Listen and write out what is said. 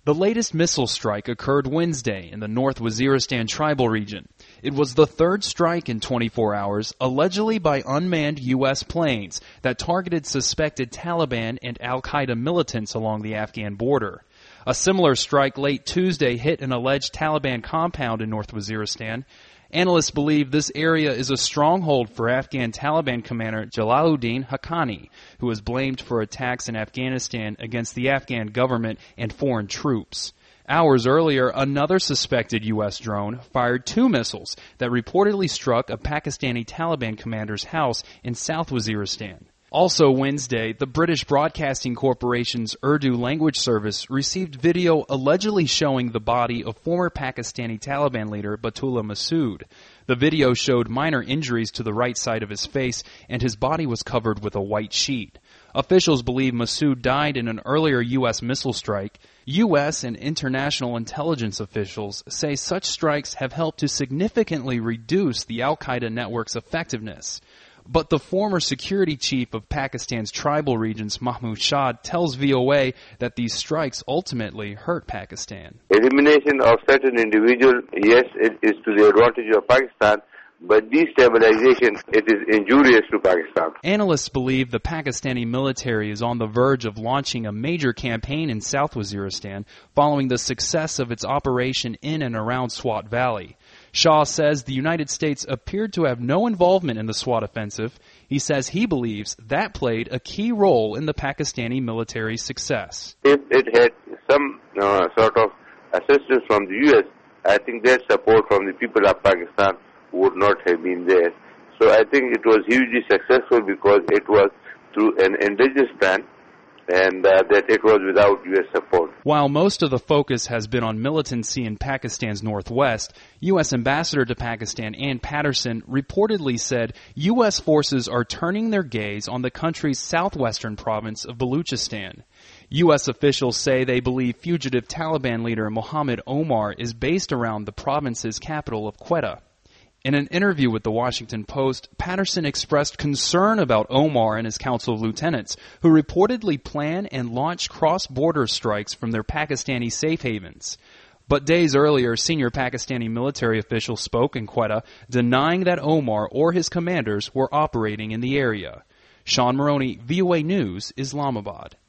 The latest missile strike occurred Wednesday in the North Waziristan tribal region. It was the third strike in 24 hours, allegedly by unmanned U.S. planes that targeted suspected Taliban and al-Qaeda militants along the Afghan border. A similar strike late Tuesday hit an alleged Taliban compound in North Waziristan. Analysts believe this area is a stronghold for Afghan Taliban commander Jalaluddin Haqqani, who is blamed for attacks in Afghanistan against the Afghan government and foreign troops. Hours earlier, another suspected U.S. drone fired 2 missiles that reportedly struck a Pakistani Taliban commander's house in South Waziristan. Also Wednesday, the British Broadcasting Corporation's Urdu language service received video allegedly showing the body of former Pakistani Taliban leader Baitullah Masood. The video showed minor injuries to the right side of his face, and his body was covered with a white sheet. Officials believe Masood died in an earlier U.S. missile strike. U.S. and international intelligence officials say such strikes have helped to significantly reduce the al-Qaeda network's effectiveness. But the former security chief of Pakistan's tribal regions, Mahmoud Shah, tells VOA that these strikes ultimately hurt Pakistan. Elimination of certain individuals, yes, it is to the advantage of Pakistan, but destabilization, it is injurious to Pakistan. Analysts believe the Pakistani military is on the verge of launching a major campaign in South Waziristan following the success of its operation in and around Swat Valley. Shah says the United States appeared to have no involvement in the Swat offensive. He says he believes that played a key role in the Pakistani military's success. If it had some sort of assistance from the U.S., I think their support from the people of Pakistan would not have been there. So I think it was hugely successful because it was through an indigenous plan and that it was without U.S. support. While most of the focus has been on militancy in Pakistan's northwest, U.S. Ambassador to Pakistan Ann Patterson reportedly said U.S. forces are turning their gaze on the country's southwestern province of Baluchistan. U.S. officials say they believe fugitive Taliban leader Mohammed Omar is based around the province's capital of Quetta. In an interview with the Washington Post, Patterson expressed concern about Omar and his council of lieutenants, who reportedly plan and launch cross-border strikes from their Pakistani safe havens. But days earlier, senior Pakistani military officials spoke in Quetta, denying that Omar or his commanders were operating in the area. Sean Maroney, VOA News, Islamabad.